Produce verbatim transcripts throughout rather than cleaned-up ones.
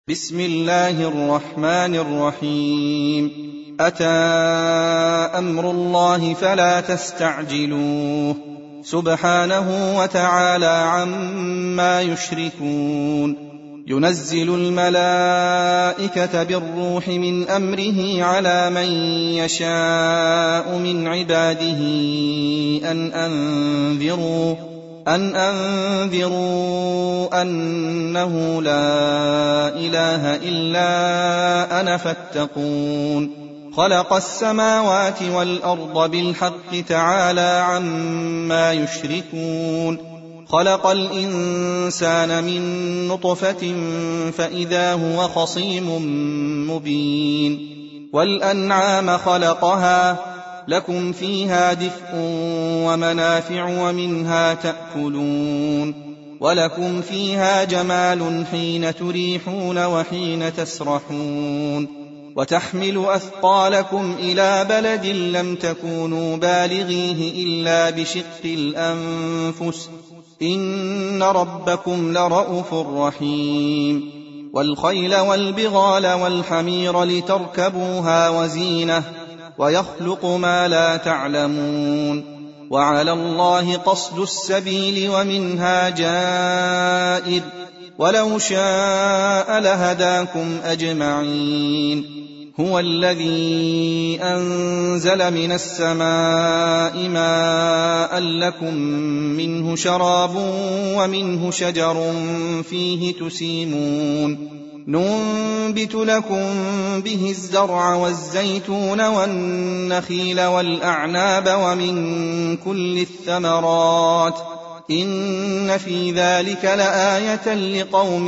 بسم الله الرحمن الرحيم. أتى أمر الله فلا تستعجلوه سبحانه وتعالى عما يشركون. ينزل الملائكة بالروح من أمره على من يشاء من عباده أن أنذروا أن أنذروا أنه لا إله إلا أنا فاتقون. خلق السماوات والأرض بالحق تعالى عما يشركون. خلق الإنسان من نطفة فإذا هو خصيم مبين. والأنعام خلقها لكم فيها دفء ومنافع ومنها تأكلون. ولكم فيها جمال حين تريحون وحين تسرحون. وتحمل أثقالكم إلى بلد لم تكونوا بالغيه إلا بشق الأنفس إن ربكم لرءوف رحيم. والخيل والبغال والحمير لتركبوها وزينة ويخلق ما لا تعلمون. وعلى الله قصد السبيل ومنها جائر ولو شاء لهداكم أجمعين. هو الذي أنزل من السماء ماء لكم منه شراب ومنه شجر فيه تسيمون. ننبت لكم به الزرع والزيتون والنخيل والأعناب ومن كل الثمرات إن في ذلك لآية لقوم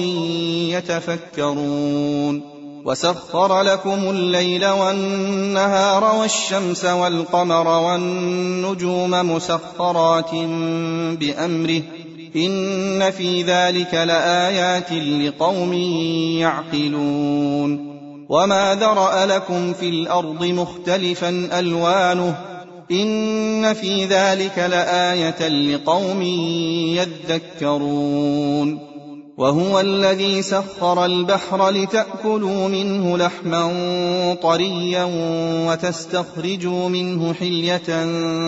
يتفكرون. وسخر لكم الليل والنهار والشمس والقمر والنجوم مسخرات بأمره إن في ذلك لآيات لقوم يعقلون. وما ذرأ لكم في الأرض مختلفا ألوانه إن في ذلك لآية لقوم يذكرون. وهو الذي سخر البحر لتأكلوا منه لحما طريا وتستخرجوا منه حلية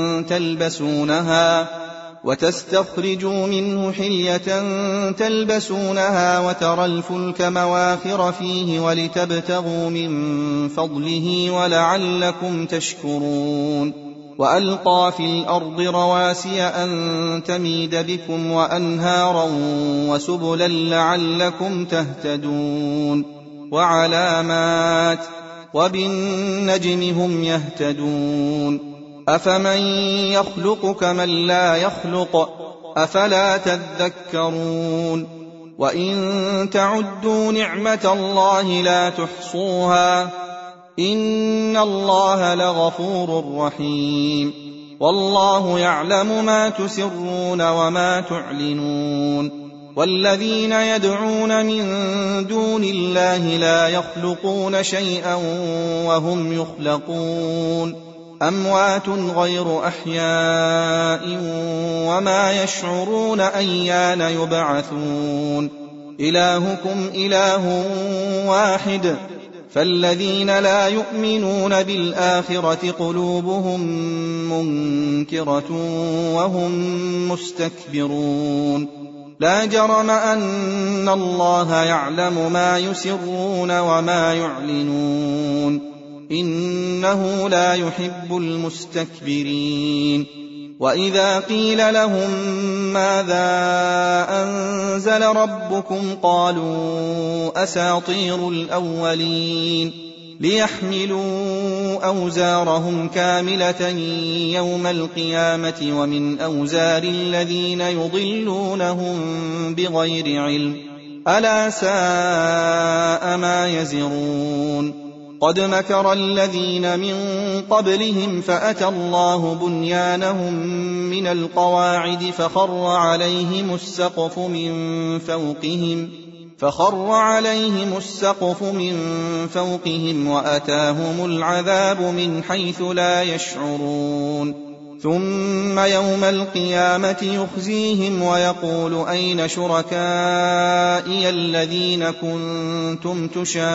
تلبسونها وتستخرجوا منه حلية تلبسونها وترى الفلك مواخر فيه ولتبتغوا من فضله ولعلكم تشكرون. وألقى في الأرض رواسي أن تميد بكم وأنهارا وسبلا لعلكم تهتدون. وعلامات وبالنجم هم يهتدون. أفمن يخلق كمن لا يخلق أفلا تذكرون. وإن تعدوا نعمة الله لا تحصوها إن الله لغفور رحيم. والله يعلم ما تسرون وما تعلنون. والذين يدعون من دون الله لا يخلقون شيئا وهم يخلقون. أموات غير أحياء وما يشعرون أيان يبعثون. إلهكم إله واحد فالذين لا يؤمنون بالآخرة قلوبهم منكرة وهم مستكبرون. لا جرم أن الله يعلم ما يسرون وما يعلنون إنه لا يحب المستكبرين. وإذا قيل لهم ماذا أنزل ربكم قالوا أساطير الأولين ليحملوا أوزارهم كاملة يوم القيامة ومن أوزار الذين يضلونهم بغير علم ألا ساء ما يزرون. قد مكر الذين من قبلهم فأتى الله بنيانهم من القواعد فخر عليهم السقف من فوقهم فخر عليهم السقف من فوقهم وأتاهم العذاب من حيث لا يشعرون. ثم يوم القيامة يخزيهم ويقول أين شركائي الذين كنتم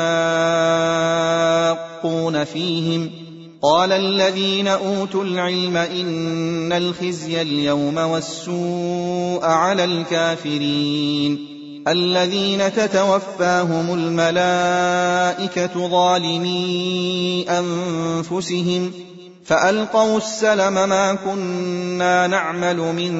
تشاقون فيهم قال الذين أوتوا العلم إن الخزي اليوم والسوء على الكافرين الذين تتوفاهم الملائكة ظالمي أنفسهم فألقوا السلم ما كنا نعمل من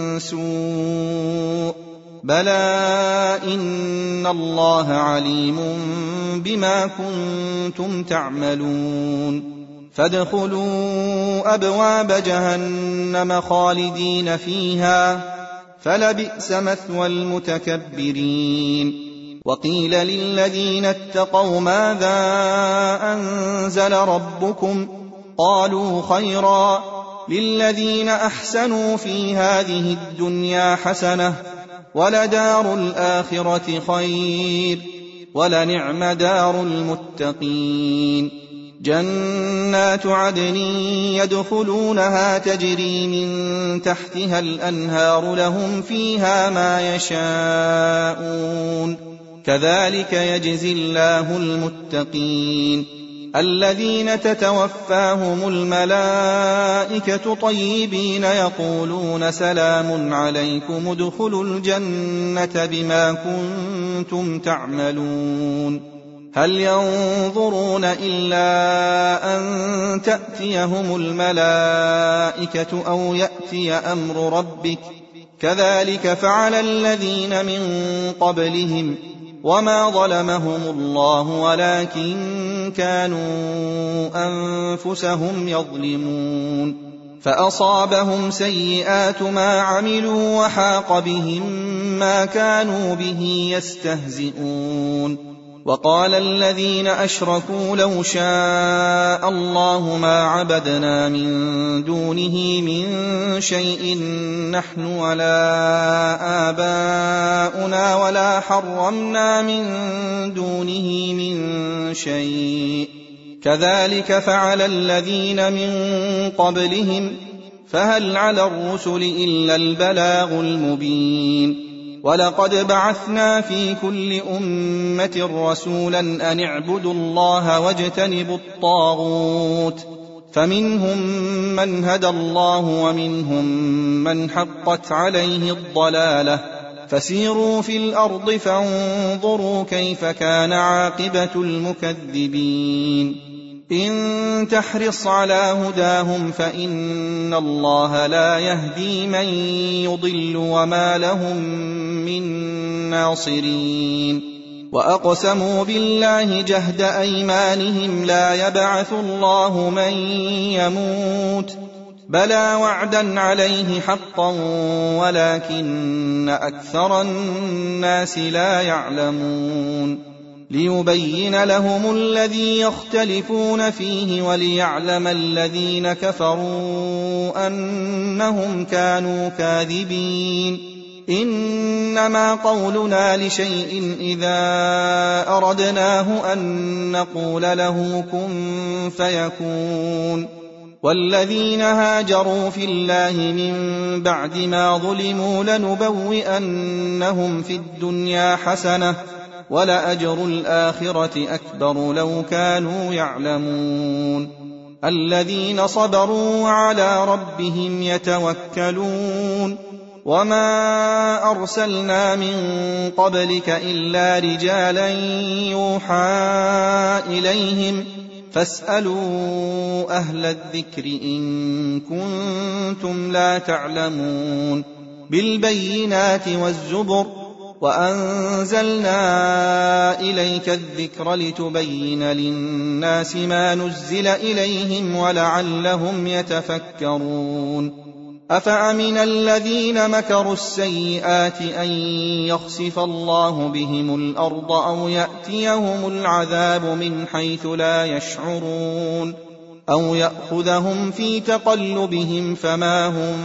سوء بلى إن الله عليم بما كنتم تعملون فادخلوا أبواب جهنم خالدين فيها فلبئس مثوى المتكبرين وقيل للذين اتقوا ماذا أنزل ربكم قالوا خيرا للذين أحسنوا في هذه الدنيا حسنة ولدار الآخرة خير ولنعم دار المتقين جنات عدن يدخلونها تجري من تحتها الأنهار لهم فيها ما يشاءون كذلك يجزي الله المتقين الذين تتوفاهم الملائكة طيبين يقولون سلام عليكم ادخلوا الجنة بما كنتم تعملون هل ينظرون إلا أن تأتيهم الملائكة أو يأتي أمر ربك كذلك فعل الذين من قبلهم وما ظلمهم الله ولكن كانوا أنفسهم يظلمون فأصابهم سيئات ما عملوا وحاق بهم ما كانوا به يستهزئون وقال الذين أشركوا لو شاء الله ما عبدنا من دونه من شيء نحن ولا آباؤنا ولا حرمنا من دونه من شيء كذلك فعل الذين من قبلهم فهل على الرسل إلا البلاغ المبين ولقد بعثنا في كل أمة رسولا أن اعبدوا الله واجتنبوا الطاغوت فمنهم من هدى الله ومنهم من حقت عليه الضلالة فسيروا في الأرض فانظروا كيف كان عاقبة المكذبين إن تحرص على هداهم فإن الله لا يهدي من يضل وما لهم من ناصرين وأقسموا بالله جهد أيمانهم لا يبعث الله من يموت بلى وعدا عليه حقا ولكن أكثر الناس لا يعلمون ليبين لهم الذي يختلفون فيه وليعلم الذين كفروا أنهم كانوا كاذبين إنما قولنا لشيء إذا أردناه أن نقول له كن فيكون والذين هاجروا في الله من بعد ما ظلموا لنبوئنهم في الدنيا حسنة ولأجر الآخرة أكبر لو كانوا يعلمون الذين صبروا وعلى ربهم يتوكلون وما أرسلنا من قبلك إلا رجالا يوحى إليهم فاسألوا أهل الذكر إن كنتم لا تعلمون بالبينات والزبر وأنزلنا إليك الذكر لتبين للناس ما نزل إليهم ولعلهم يتفكرون أفأمن الذين مكروا السيئات أن يخسف الله بهم الأرض أو يأتيهم العذاب من حيث لا يشعرون أو يأخذهم في تقلبهم فما هم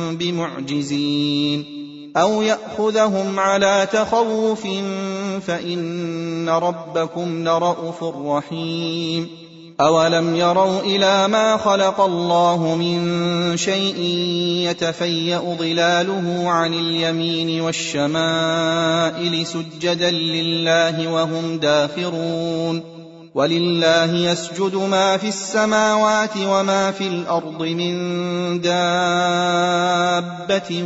بمعجزين أو يأخذهم على تخوف فإن ربكم لرءوف رحيم أولم يروا إلى ما خلق الله من شيء يتفيأ ظلاله عن اليمين والشمائل سجدا لله وهم داخرون ولله يسجد ما في السماوات وما في الأرض من دابة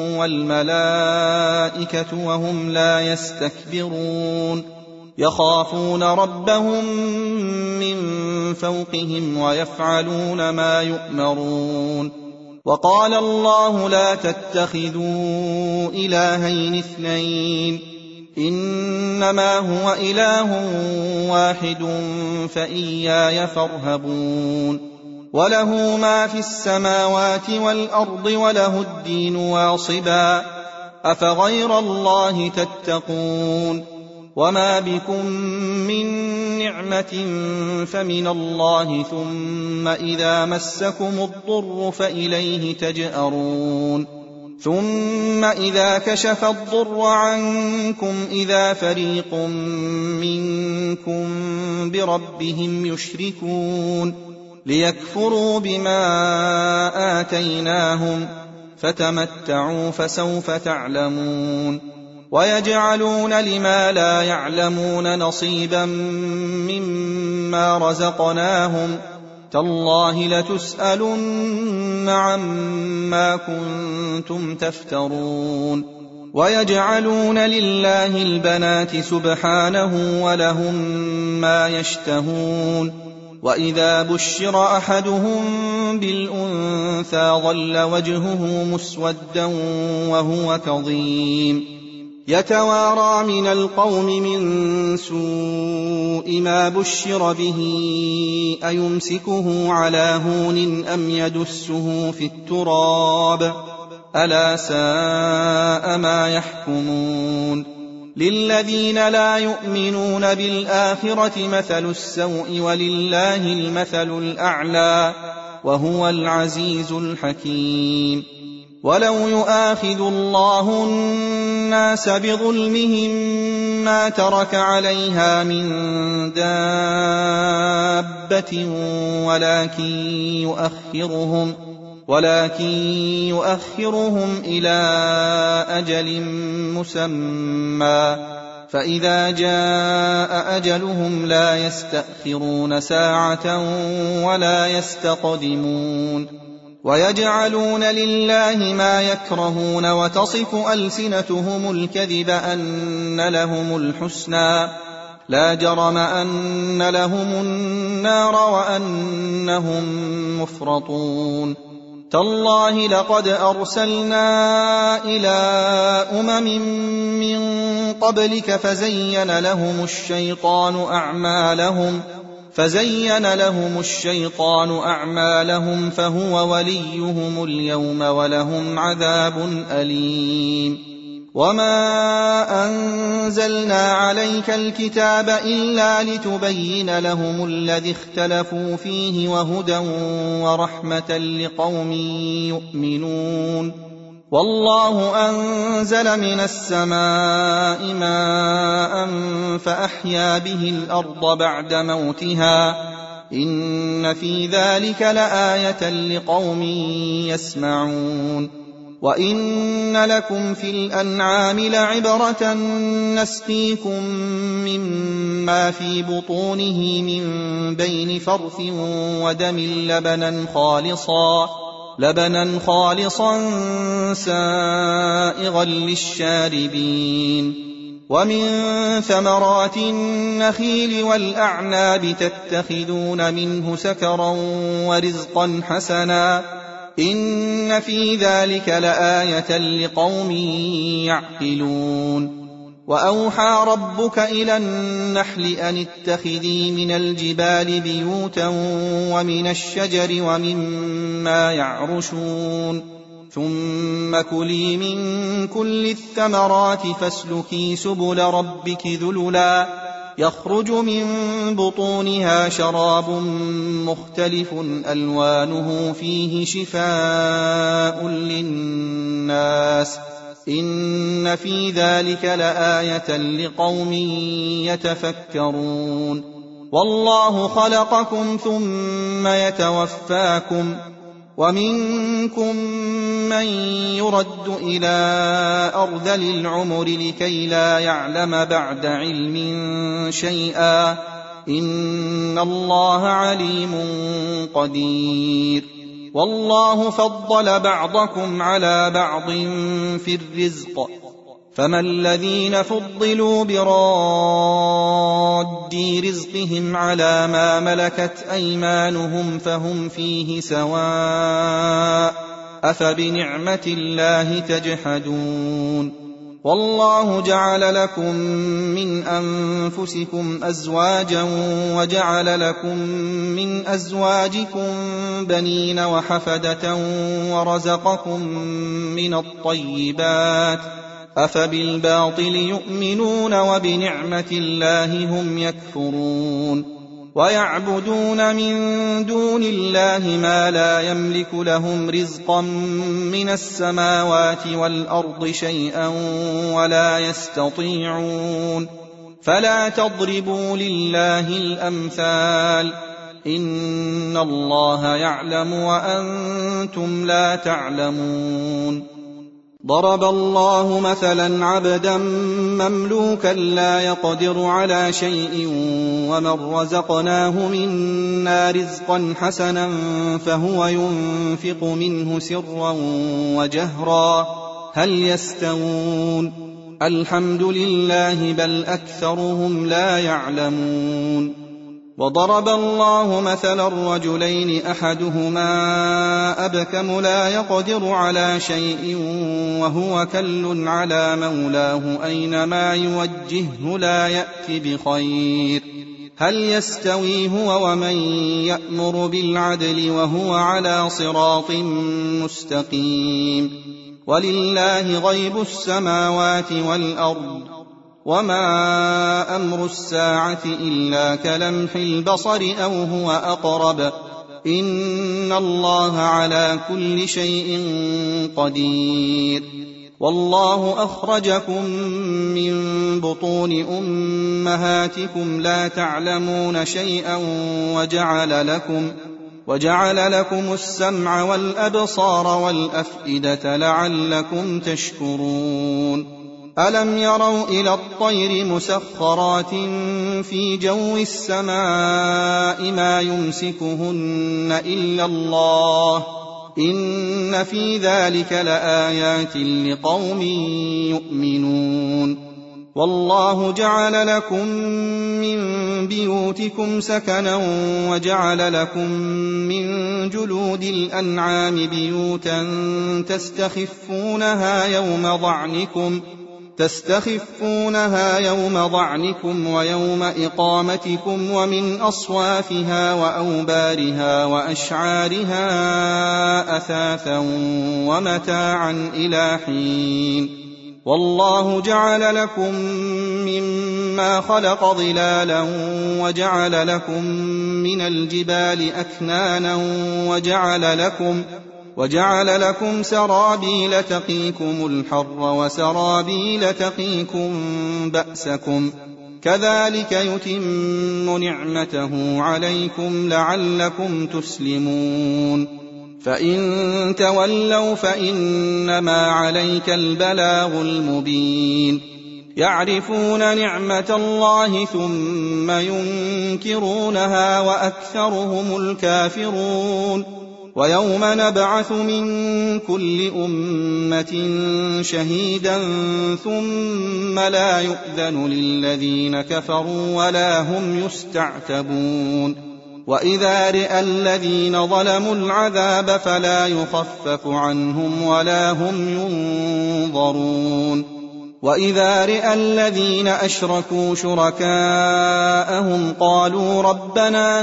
والملائكة وهم لا يستكبرون يخافون ربهم من فوقهم ويفعلون ما يؤمرون وقال الله لا تتخذوا إلهين اثنين إنما هو إله واحد فإياي فارهبون وله ما في السماوات والأرض وله الدين واصبا أفغير الله تتقون وما بكم من نعمة فمن الله ثم إذا مسكم الضر فإليه تجأرون ثم إذا كشف الضر عنكم إذا فريق منكم بربهم يشركون ليكفروا بما آتيناهم فتمتعوا فسوف تعلمون ويجعلون لما لا يعلمون نصيبا مما رزقناهم تالله لتسألن عما كنتم تفترون ويجعلون لله البنات سبحانه ولهم ما يشتهون وإذا بشر أحدهم بالأنثى ظل وجهه مسودا وهو كظيم يتوارى من القوم من سوء ما بشر به أيمسكه على هون أم يدسه في التراب ألا ساء ما يحكمون للذين لا يؤمنون بالآخرة مثل السوء ولله المثل الأعلى وهو العزيز الحكيم ولو يؤاخذ الله الناس بظلمهم ما ترك عليها من دابة ولكن يؤخرهم ولكن يؤخرهم إلى أجل مسمى فإذا جاء أجلهم لا يستأخرون ساعة ولا يستقدمون ويجعلون لله ما يكرهون وتصف ألسنتهم الكذب أن لهم الحسنى لا جرم أن لهم النار وأنهم مفرطون تالله لقد أرسلنا إلى أمم من قبلك فزين لهم الشيطان أعمالهم فزين لهم الشيطان أعمالهم فهو وليهم اليوم ولهم عذاب أليم وما أنزلنا عليك الكتاب إلا لتبين لهم الذي اختلفوا فيه وهدى ورحمة لقوم يؤمنون والله أنزل من السماء ماء فأحيا به الأرض بعد موتها إن في ذلك لآية لقوم يسمعون وإن لكم في الأنعام لعبرة نسقيكم مما في بطونه من بين فرث ودم لبنا خالصا لبنا خالصا سائغا للشاربين ومن ثمرات النخيل والأعناب تتخذون منه سكرا ورزقا حسنا إن في ذلك لآية لقوم يعقلون وأوحى ربك إلى النحل أن اتخذي من الجبال بيوتا ومن الشجر ومما يعرشون ثم كلي من كل الثمرات فاسلكي سبل ربك ذللا يخرج من بطونها شراب مختلف ألوانه فيه شفاء للناس إن في ذلك لآية لقوم يتفكرون والله خلقكم ثم يتوفاكم ومنكم من يرد إلى أرذل العمر لكي لا يعلم بعد علم شيئا إن الله عليم قدير والله فضل بعضكم على بعض في الرزق فما الذين فضلوا براد رزقهم على ما ملكت أيمانهم فهم فيه سواء أفبنعمة الله تجحدون والله جعل لكم من أنفسكم أزواجا وجعل لكم من أزواجكم بنين وحفدة ورزقكم من الطيبات أفبالباطل يؤمنون وبنعمة الله هم يكفرون ويعبدون من دون الله ما لا يملك لهم رزقا من السماوات والأرض شيئا ولا يستطيعون فلا تضربوا لله الأمثال إن الله يعلم وأنتم لا تعلمون ضرب الله مثلا عبدا مملوكا لا يقدر على شيء ومن رزقناه منا رزقا حسنا فهو ينفق منه سرا وجهرا هل يستوون الحمد لله بل أكثرهم لا يعلمون وضرب الله مثلا الرجلين أحدهما أبكم لا يقدر على شيء وهو كل على مولاه أينما يوجهه لا يأتي بخير هل يستوي هو ومن يأمر بالعدل وهو على صراط مستقيم ولله غيب السماوات والأرض وما أمر الساعة إلا كلمح البصر أو هو أقرب إن الله على كل شيء قدير والله أخرجكم من بطون أمهاتكم لا تعلمون شيئا وجعل لكم وجعل لكم السمع والأبصار والأفئدة لعلكم تشكرون ألم يروا إلى الطير مسخرات في جو السماء ما يمسكهن إلا الله إن في ذلك لآيات لقوم يؤمنون والله جعل لكم من بيوتكم سكنا وجعل لكم من جلود الأنعام بيوتا تستخفونها يوم ضعنكم تستخفونها يوم ضعنكم ويوم إقامتكم ومن أصوافها وأوبارها وأشعارها أثاثا ومتاعا إلى حين والله جعل لكم مما خلق ظلالا وجعل لكم من الجبال أكنانا وجعل لكم وجعل لكم سرابيل تقيكم الحر وسرابيل تقيكم بأسكم كذلك يتم نعمته عليكم لعلكم تسلمون فإن تولوا فإنما عليك البلاغ المبين يعرفون نعمة الله ثم ينكرونها وأكثرهم الكافرون ويوم نبعث من كل أمة شهيدا ثم لا يؤذن للذين كفروا ولا هم يستعتبون وإذا رئى الذين ظلموا العذاب فلا يخفف عنهم ولا هم ينظرون وإذا رئى الذين أشركوا شركاءهم قالوا ربنا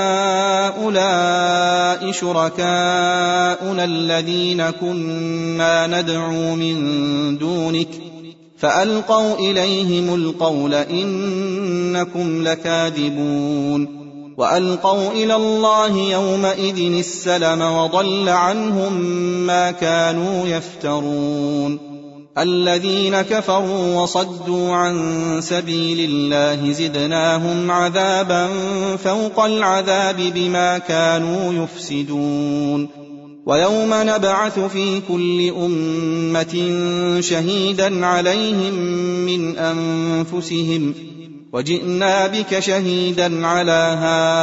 هؤلاء شركاؤنا الذين كنا ندعو من دونك فألقوا إليهم القول إنكم لكاذبون وألقوا إلى الله يومئذ السلم وضل عنهم ما كانوا يفترون الذين كفروا وصدوا عن سبيل الله زدناهم عذابا فوق العذاب بما كانوا يفسدون ويوم نبعث في كل أمة شهيدا عليهم من أنفسهم وجئنا بك شهيدا على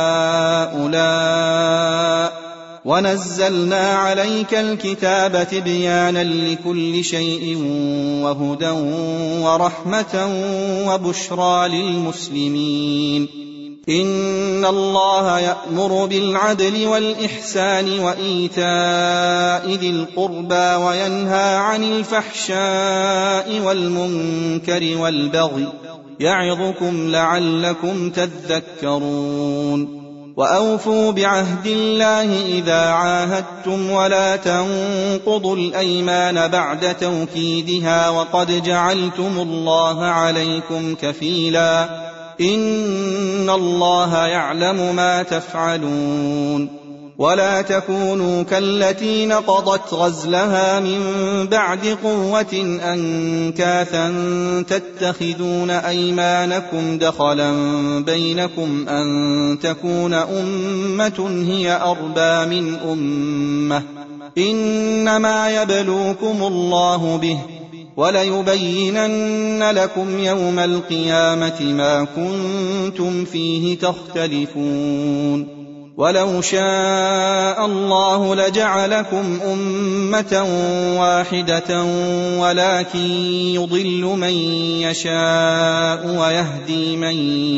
هؤلاء ونزلنا عليك الكتاب تبيانا لكل شيء وهدى ورحمة وبشرى للمسلمين إن الله يأمر بالعدل والإحسان وإيتاء ذي القربى وينهى عن الفحشاء والمنكر والبغي يعظكم لعلكم تذكرون وأوفوا بعهد الله إذا عاهدتم ولا تنقضوا الأيمان بعد توكيدها وقد جعلتم الله عليكم كفيلا إن الله يعلم ما تفعلون ولا تكونوا كالتي نقضت غزلها من بعد قوة أنكاثا تتخذون أيمانكم دخلا بينكم أن تكون أمة هي أربى من أمة إنما يبلوكم الله به وليبينن لكم يوم القيامة ما كنتم فيه تختلفون ولو شاء الله لجعلكم أمة واحدة ولكن يضل من يشاء ويهدي من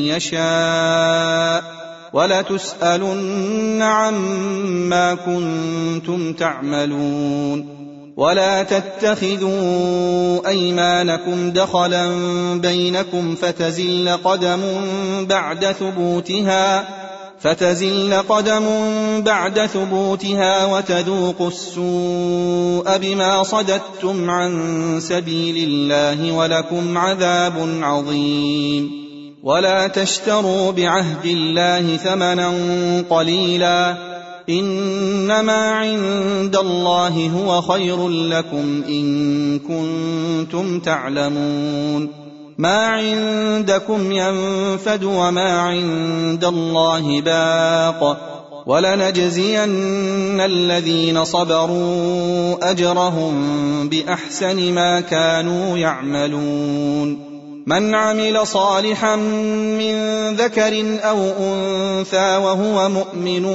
يشاء ولتسألن عما كنتم تعملون ولا تتخذوا أيمانكم دخلا بينكم فتزل قدم بعد ثبوتها فتزل قدم بعد ثبوتها وتذوقوا السوء بما صددتم عن سبيل الله ولكم عذاب عظيم ولا تشتروا بعهد الله ثمنا قليلا إنما عند الله هو خير لكم إن كنتم تعلمون ما عندكم ينفد وما عند الله باق ولنجزين الذين صبروا أجرهم بأحسن ما كانوا يعملون من عمل صالحا من ذكر أو أنثى وهو مؤمن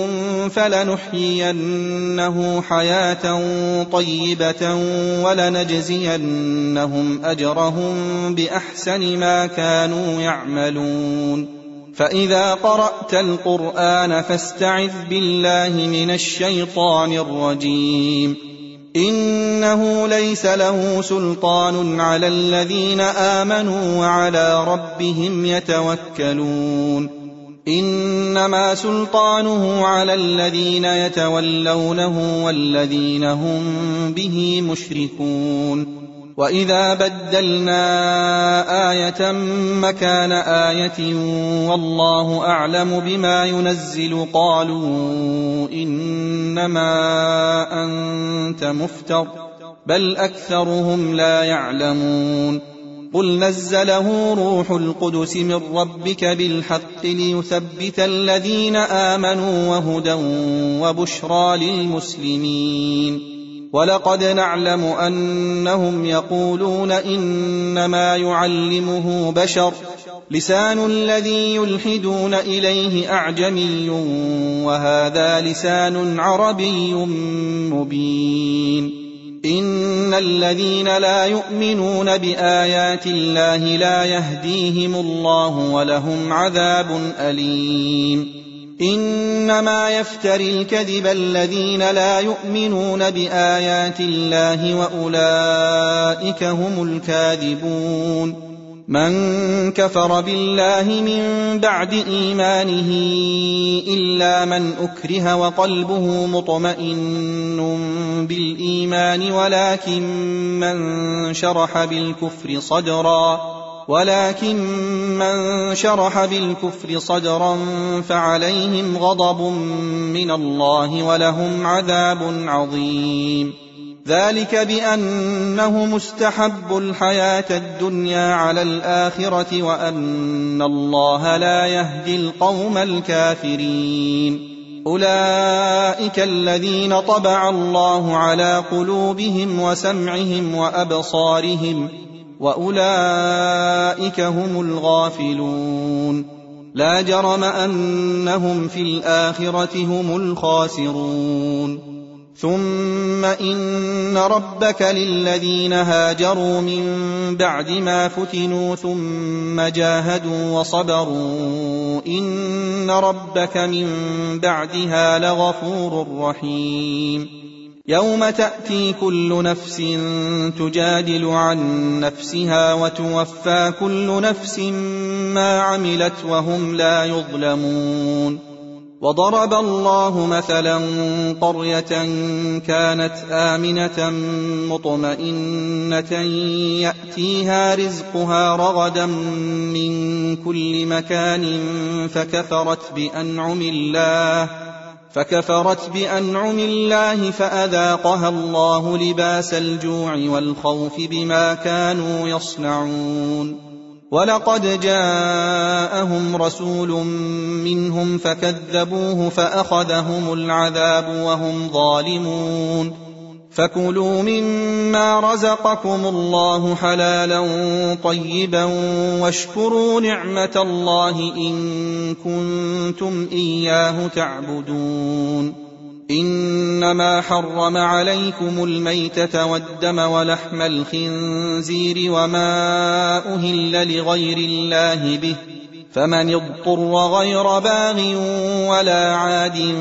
فلنحيينه حياة طيبة ولنجزينهم أجرهم بأحسن ما كانوا يعملون فإذا قرأت القرآن فاستعذ بالله من الشيطان الرجيم إنه ليس له سلطان على الذين آمنوا وعلى ربهم يتوكلون إنما سلطانه على الذين يتولونه والذين هم به مشركون وإذا بدلنا آية مكان آية والله أعلم بما ينزل قالوا إنما أنت مفتر بل أكثرهم لا يعلمون قل نزله روح القدس من ربك بالحق ليثبت الذين آمنوا وهدى وبشرى للمسلمين ولقد نعلم أنهم يقولون إنما يعلمه بشر لسان الذي يلحدون إليه أعجمي وهذا لسان عربي مبين إن الذين لا يؤمنون بآيات الله لا يهديهم الله ولهم عذاب أليم إنما يفتري الكذب الذين لا يؤمنون بآيات الله وأولئك هم الكاذبون من كفر بالله من بعد إيمانه إلا من أكره وقلبه مطمئن بالإيمان ولكن من شرح بالكفر صدرا ولكن من شرح بالكفر صدرا فعليهم غضب من الله ولهم عذاب عظيم ذلك بأنه مستحب الحياة الدنيا على الآخرة وأن الله لا يهدي القوم الكافرين. أولئك الذين طبع الله على قلوبهم وسمعهم وأبصارهم وأولئك هم الغافلون. لا جرم أنهم في الآخرة هم الخاسرون. ثم إن ربك للذين هاجروا من بعد ما فتنوا ثم جاهدوا وصبروا إن ربك من بعدها لغفور رحيم. يوم تأتي كل نفس تجادل عن نفسها وتوفى كل نفس ما عملت وهم لا يظلمون. وضرب الله مثلا قرية كانت آمنة مطمئنة يأتيها رزقها رغدا من كل مكان فكفرت بأنعم الله فكفرت بأنعم الله فأذاقها الله لباس الجوع والخوف بما كانوا يصنعون. ولقد جاءهم رسول منهم فكذبوه فأخذهم العذاب وهم ظالمون. فكلوا مما رزقكم الله حلالا طيبا واشكروا نعمة الله إن كنتم إياه تعبدون. إنما حرم عليكم الميتة والدم ولحم الخنزير وما أهل لغير الله به فمن اضطر غير باغ ولا عاد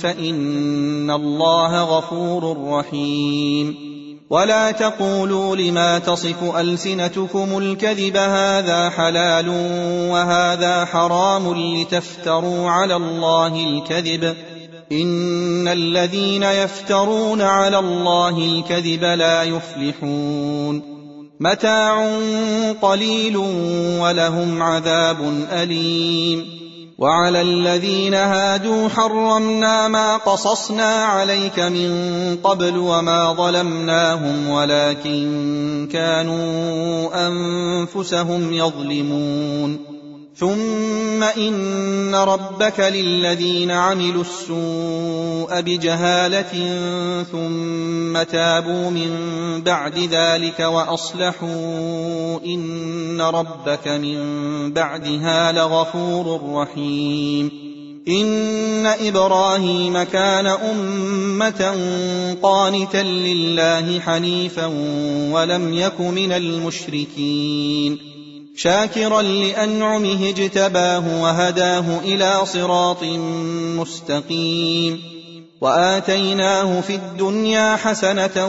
فإن الله غفور رحيم. ولا تقولوا لما تصف ألسنتكم الكذب هذا حلال وهذا حرام لتفتروا على الله الكذب إن الذين يفترون على الله الكذب لا يفلحون. متاع قليل ولهم عذاب أليم. وعلى الذين هادوا حرمنا ما قصصنا عليك من قبل وما ظلمناهم ولكن كانوا أنفسهم يظلمون. ثم إن ربك للذين عملوا السوء بجهالة ثم تابوا من بعد ذلك وأصلحوا إن ربك من بعدها لغفور رحيم. إن إبراهيم كان أمة قانتا لله حنيفا ولم يك من المشركين شاكرا لأنعمه اجتباه وهداه إلى صراط مستقيم. وآتيناه في الدنيا حسنة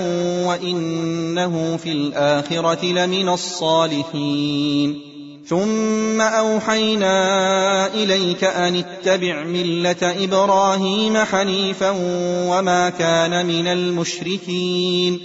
وإنه في الآخرة لمن الصالحين. ثم أوحينا إليك أن اتبع ملة إبراهيم حنيفا وما كان من المشركين.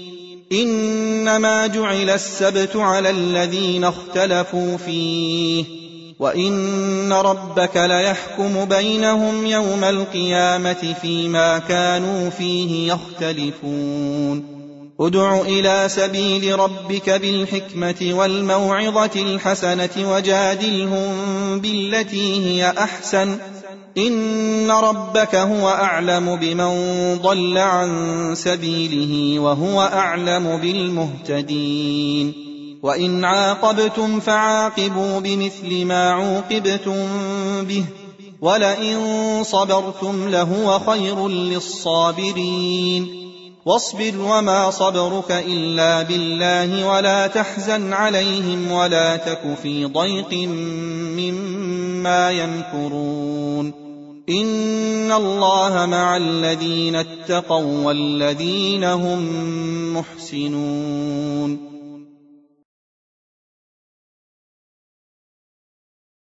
إنما جعل السبت على الذين اختلفوا فيه وإن ربك ليحكم بينهم يوم القيامة فيما كانوا فيه يختلفون. ادع إلى سبيل ربك بالحكمة والموعظة الحسنة وجادلهم بالتي هي أحسن إن ربك هو أعلم بمن ضل عن سبيله وهو أعلم بالمهتدين. وإن عاقبتم فعاقبوا بمثل ما عوقبتم به ولئن صبرتم لهو خير للصابرين. واصبر وما صبرك إلا بالله ولا تحزن عليهم ولا تك في ضيق مما يمكرون. إن الله مع الذين اتقوا والذين هم محسنون.